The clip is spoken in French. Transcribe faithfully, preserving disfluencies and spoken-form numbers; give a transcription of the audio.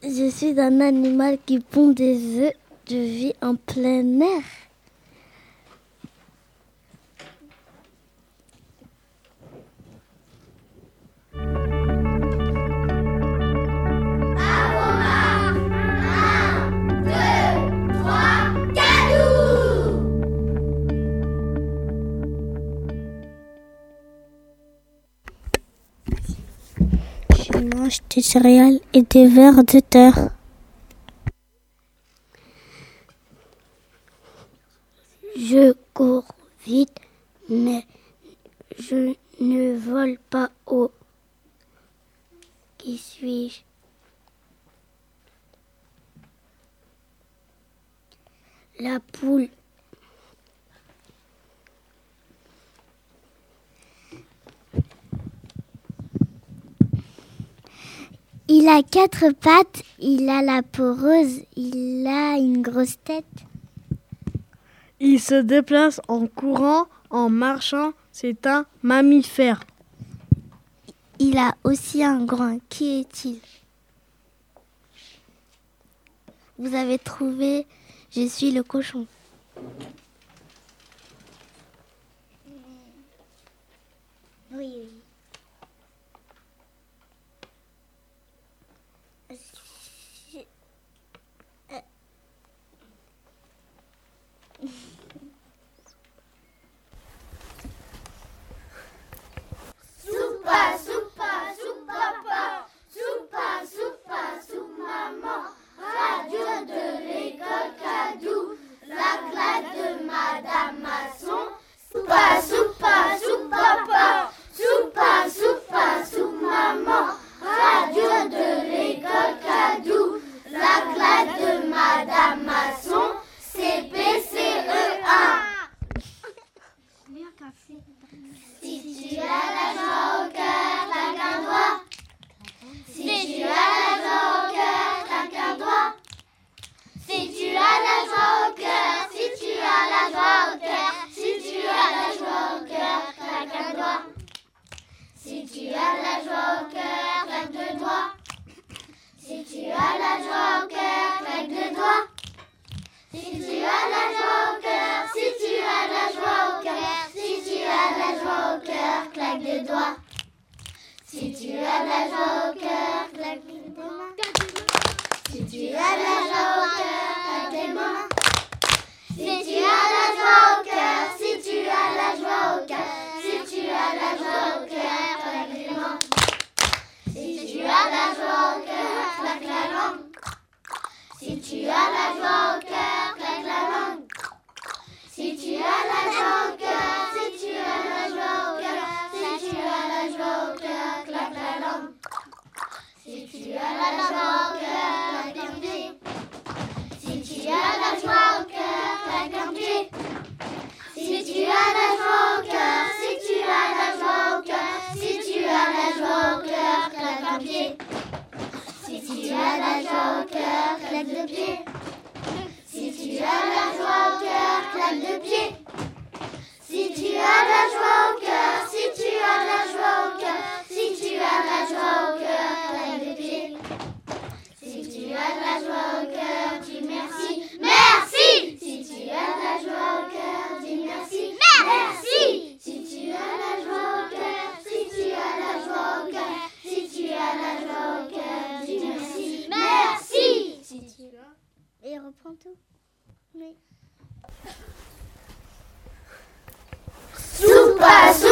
Je suis un animal qui pond des œufs. Je vis en plein air. Je mange des céréales et des vers de terre. Je cours vite, mais je ne vole pas haut. Qui suis-je? La poule. Il a quatre pattes, il a la peau rose, il a une grosse tête. Il se déplace en courant, en marchant, c'est un mammifère. Il a aussi un groin. Qui est-il? Vous avez trouvé, je suis le cochon. Oui, oui. Soupa, soupa, soupapa, soupa, soupa, sous-maman, radio de l'école Cadou, la classe de Madame Masson. Soupa, soupa, soupapa, soupa, soupa, sous-maman, radio de l'école Cadou, la classe de Madame Masson, C P C E un. Si tu as la joie au cœur, claque un doigt. Si tu as la joie au cœur, claque un doigt. Si tu as la joie au cœur, si tu as la joie au cœur, si tu as la joie au cœur, claque un doigt. Si tu as la joie au cœur, claque deux doigts. Si tu as la joie au cœur, claque deux doigts. Si tu as la joie au cœur, si tu as la joie au cœur, si tu as la joie au cœur, claque deux doigts. Si tu as la joie au cœur, claque des mains. Si tu as la joie au cœur, claque des mains. Si tu as la joie au cœur, si tu as la joie au cœur, si tu as la joie au cœur, claque des mains. Si tu as la joie au cœur, claque la langue. Si tu as la joie au cœur, claque la langue. Si tu as la joie au cœur, si tu as la joie au cœur, si tu as la joie au cœur, claque la langue. Si tu as la joie au cœur, claque un pied. Si tu as la joie au cœur, claque un pied. Si tu as la joie au cœur, si tu as la joie au cœur, si tu as la joie au cœur, claque un pied. Si tu as la joie au cœur, claque deux pieds. Si tu as la joie au cœur, claque deux pieds. Si tu as la joie au cœur, si tu as la joie au cœur, si tu as la joie au cœur, claque deux pieds. Si tu as la joie au cœur, dis merci. Merci. Si tu as la joie au cœur, dis merci. Merci. Si tu as la joie au cœur, si tu as la joie au cœur, si tu as la joie au cœur, dis merci. Merci. Si tu as... Et reprends tout. Oui. Soupa, soupa.